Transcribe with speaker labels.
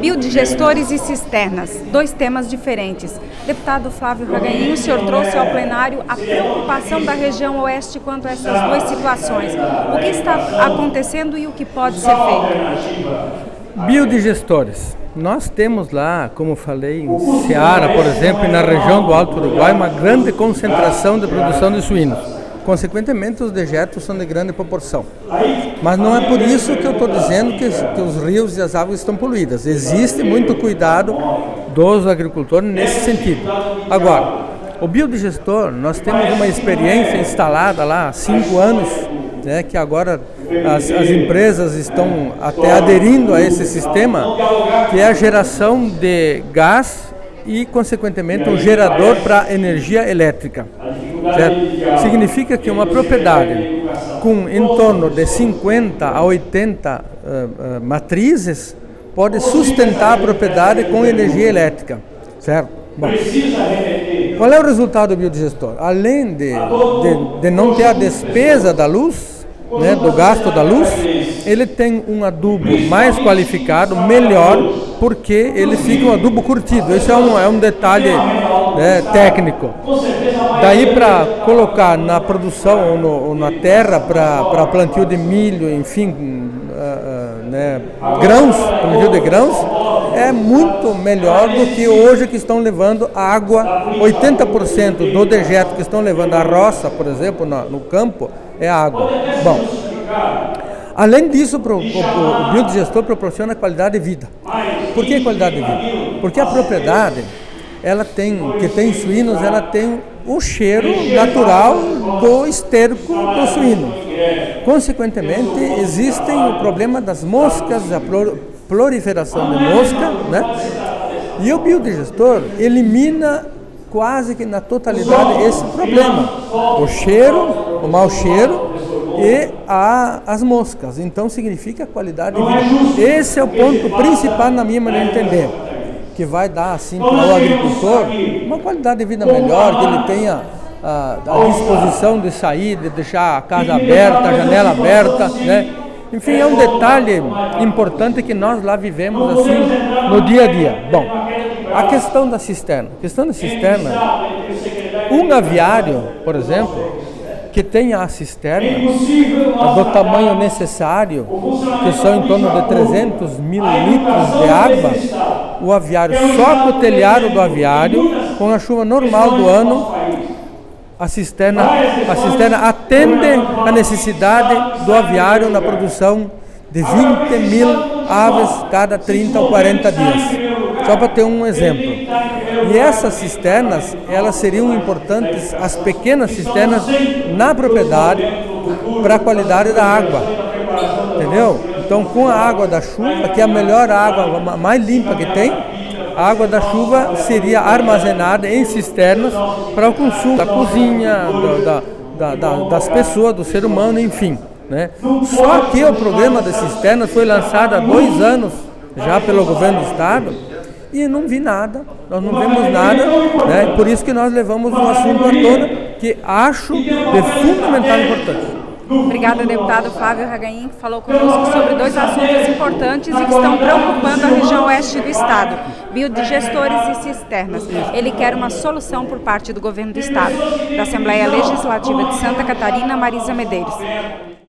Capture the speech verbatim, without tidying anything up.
Speaker 1: Biodigestores e cisternas, dois temas diferentes. Deputado Flávio Ragahin, o senhor trouxe ao plenário a preocupação da região oeste quanto a essas duas situações. O que está acontecendo e o que pode ser feito?
Speaker 2: Biodigestores. Nós temos lá, como falei, em Ceará, por exemplo, e na região do Alto Uruguai, uma grande concentração de produção de suínos. Consequentemente, os dejetos são de grande proporção. Mas não é por isso que eu estou dizendo que, que os rios e as águas estão poluídas. Existe muito cuidado dos agricultores nesse sentido. Agora, o biodigestor, nós temos uma experiência instalada lá há cinco anos, né, que agora as, as empresas estão até aderindo a esse sistema, que é a geração de gás e, consequentemente, um gerador para energia elétrica. Certo? Significa que uma propriedade com em torno de cinquenta a oitenta uh, uh, matrizes pode sustentar a propriedade com energia elétrica. Certo? Bom, qual é o resultado do biodigestor? Além de, de, de não ter a despesa da luz, né, do gasto da luz, ele tem um adubo mais qualificado, melhor, porque ele fica um adubo curtido. Esse é um, é um detalhe, né, técnico. Daí para colocar na produção ou, no, ou na terra para plantio de milho, enfim, uh, uh, né, grãos, plantio de grãos, é muito melhor do que hoje que estão levando água. oitenta por cento do dejeto que estão levando a roça, por exemplo, no, no campo, é água. Bom, além disso, o, o, o biodigestor proporciona qualidade de vida. Por que qualidade de vida? Porque a propriedade, ela tem, que tem suínos, ela tem o cheiro natural do esterco do suíno. Consequentemente, existem o problema das moscas, a proliferação de mosca, né? E o biodigestor elimina quase que na totalidade esse problema, o cheiro, o mau cheiro e a, as moscas. Então significa qualidade de vida. Esse é o ponto principal na minha maneira de entender, que vai dar assim para o agricultor uma qualidade de vida melhor, que ele tenha a, a disposição de sair, de deixar a casa aberta, a janela aberta, né? Enfim, é um detalhe importante que nós lá vivemos assim no dia a dia. Bom, a questão da cisterna. A questão da cisterna, um aviário, por exemplo, que tenha a cisterna do tamanho necessário, que são em torno de trezentos mil litros de água, o aviário só com o telhado do aviário, com a chuva normal do ano, a cisterna, a cisterna atende a necessidade do aviário na produção de vinte mil aves cada trinta ou quarenta dias. Só para ter um exemplo. E essas cisternas, elas seriam importantes, as pequenas cisternas na propriedade, para a qualidade da água. Entendeu? Então, com a água da chuva, que é a melhor água, a mais limpa que tem, a água da chuva seria armazenada em cisternas para o consumo da cozinha, da, da, da, das pessoas, do ser humano, enfim. Né? Só que o programa das cisternas foi lançado há dois anos já pelo governo do estado e não vi nada, nós não vemos nada, né? Por isso que nós levamos um assunto à tona que acho de fundamental importância.
Speaker 1: Obrigada, deputado Flávio Ragahin, que falou conosco sobre dois assuntos importantes e que estão preocupando a região oeste do estado, biodigestores e cisternas. Ele quer uma solução por parte do governo do estado. Da Assembleia Legislativa de Santa Catarina, Marisa Medeiros.